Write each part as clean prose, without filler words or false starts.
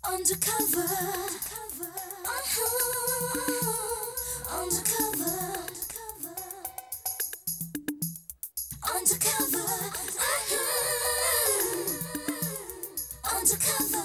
Undercover. Undercover. Undercover. Undercover.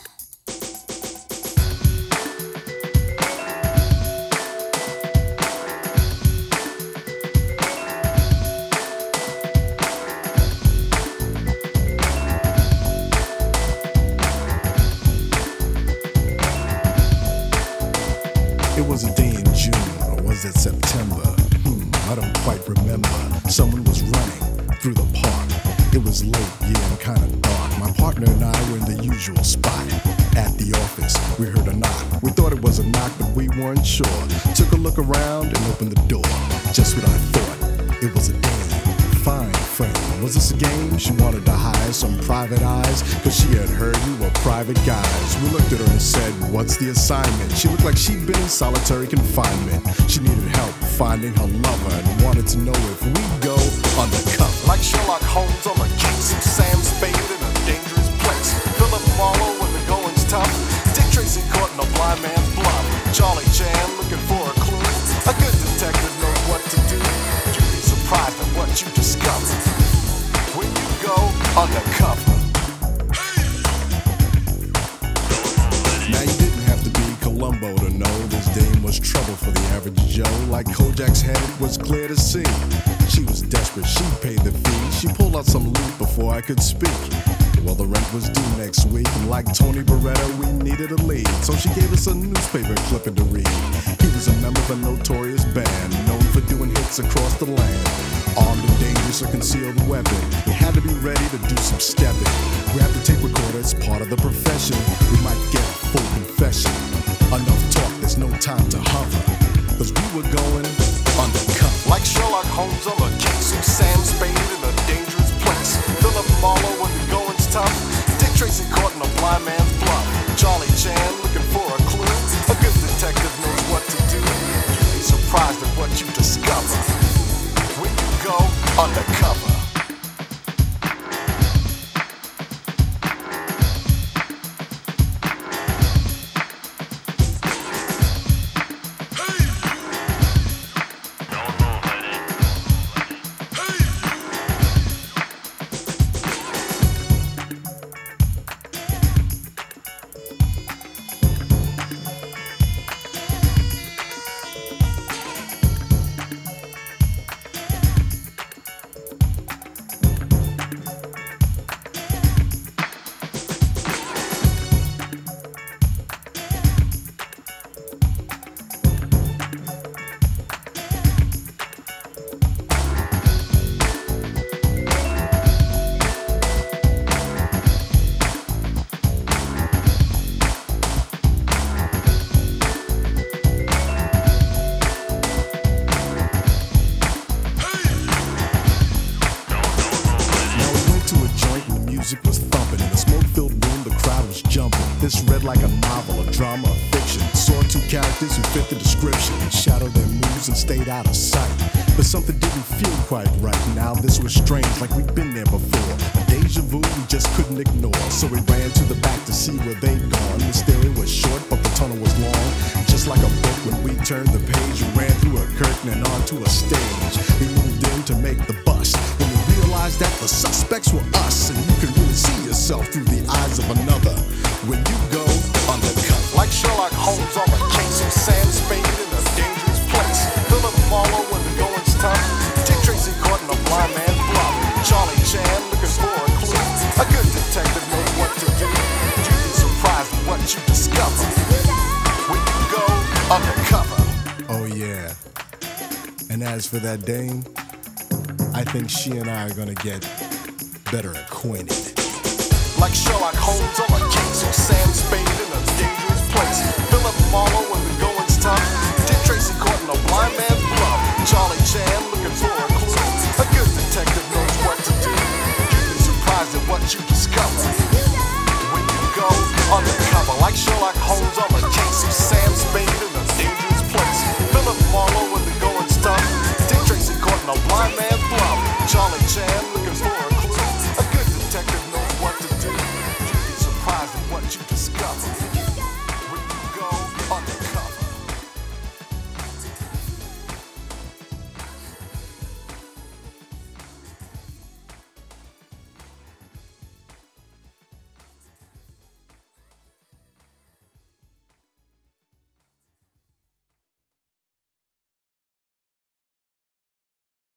It was a day in June, or was it September? I don't quite remember. Someone was running through the park. It was late, yeah, and kinda dark. My partner and I were in the usual spot. At the office, we heard a knock. We thought it was a knock, but we weren't sure. Took a look around and opened the door. Just what I thought. It was a dame, fine frame. Was this a game? She wanted to hire some private eyes, cause she had heard we were private guys. We looked at her and said, what's the assignment? She looked like she'd been in solitary confinement. She needed help finding her lover and wanted to know if we'd go undercover. Like Sherlock Holmes on the case of Sam Spade in a dangerous place. Philip Marlowe when the going's tough. Dick Tracy caught in a blind man's bluff. Charlie Chan looking for a clue. A good detective knows what to do. You'd be surprised at what you discover when you go undercover. Now you didn't have to be Columbo to know this dame was trouble for the average Joe. Like Kojak's head, it was clear to see. She was desperate, she paid the fee. She pulled out some loot before I could speak. Well, the rent was due next week, and like Tony Beretta, we needed a lead. So she gave us a newspaper clipping to read. He was a member of a notorious band, known for doing hits across the land. Armed and dangerous, a concealed weapon. We had to be ready to do some stepping. Grab the tape recorder, it's part of the profession. We might get a full confession. Enough talk, there's no time to hover. Cause we were going undercover. Like Sherlock Holmes on the case of Sam Spade in a dangerous place. Philip Marlowe when the going's tough. Dick Tracy caught in a blind man's bluff. Charlie Chan looking for a clue. A good detective knows what to do. You'd be surprised at what you discover when you go undercover. Music was thumping in a smoke-filled room, the crowd was jumping. This read like a novel, a drama, a fiction. Saw two characters who fit the description, shadowed their moves and stayed out of sight. But something didn't feel quite right. Now this was strange, like we'd been there before. A deja vu we just couldn't ignore. So we ran to the back to see where they'd gone. The stairway was short, but the tunnel was long. Just like a book, when we turned the page, we ran through a curtain and onto a stage. We moved in to make the bust. When we realized that the suspects were us, and you can really see yourself through the eyes of another when you go undercover. Like Sherlock Holmes on the case of Sam Spade in a dangerous place. Philip Marlowe when the going's tough. Dick Tracy caught in a blind man's bluff. Charlie Chan looking for a clue. A good detective knows what to do. You'd be surprised at what you discover when you go undercover. Oh yeah. And as for that dame, I think she and I are gonna get better acquainted. Like Sherlock Holmes on